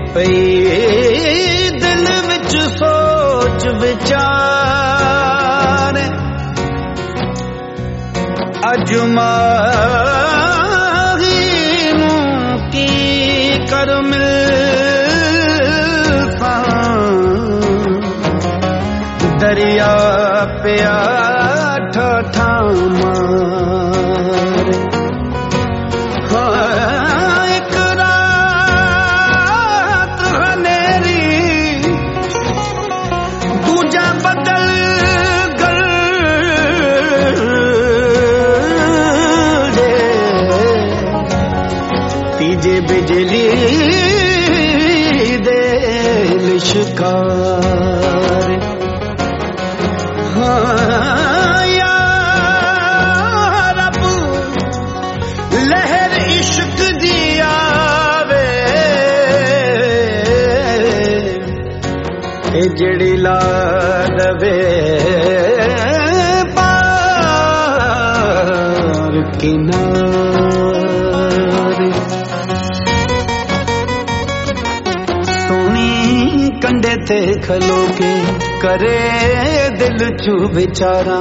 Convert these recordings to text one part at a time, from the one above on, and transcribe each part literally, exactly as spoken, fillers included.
पई दिल विच सोच विचार अजमाही की कर मिलता दरिया पिया ठा मार हाँ एक रात हनेरी दूजा बदल गल तीजे बिजली दे लिशकार हाँ या रब लहर इश्क दी आवे ए जड़ी ला दवे पार किनारे सोनी कंडे ते खलो के करे दिल चू विचारा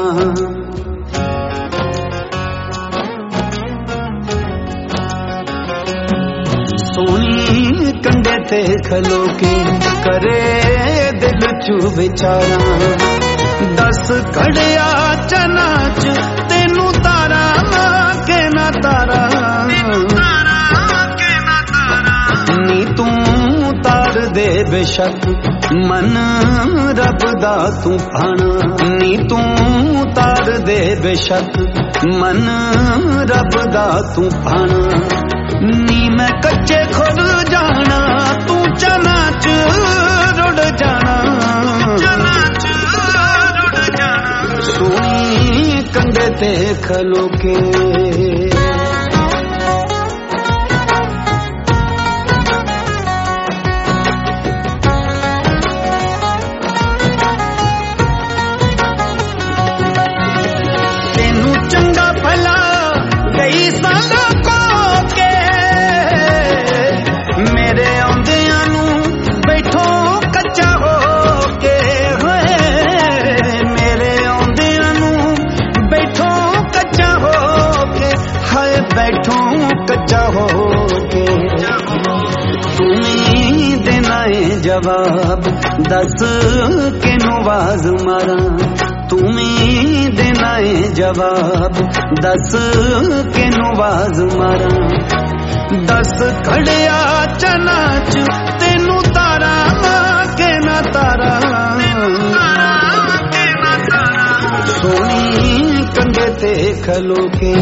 सोनी कंडे ते खलो के करे दिल चू विचारा दस कड़िया चनाच तेनू तारा के ना तारा नी तू तार दे बेशक मन रब दा तू भाना नी तू तार दे बेशक मन रब दा तू भाना नी मैं कच्चे खुद जाना तू चना च रुड़ जाना सोनी कंधे ते खलो के बैठो कच्चा हो के तुम्हें देना है जवाब दस के नवाज मारा तुम्हें देना है जवाब दस के नवाज मारा दस खड़िया चनाच तेनू तारा के ना तारा सोनी कंधे ते खलो के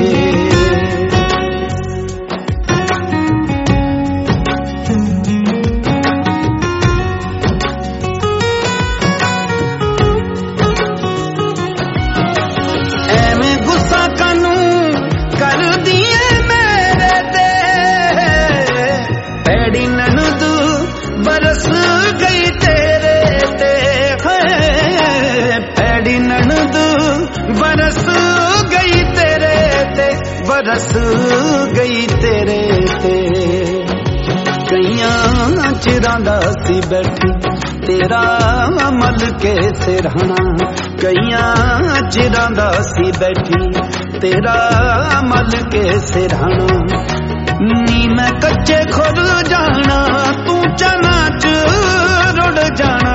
बरस गई तेरे ते पैड़ी ननद बरस गई तेरे ते बरस गई तेरे ते कईयां चिरां दा सी बैठी तेरा मल के सिरहना कईयां चिरां दा सी बैठी तेरा मल के सिरहना नी मैं कच्चे खुद जाना तू चना च रुड़ जाना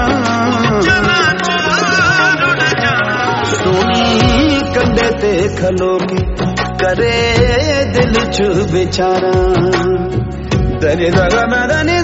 सोनी कंधे ते खलो के करे दिल च विचारा दरे दरा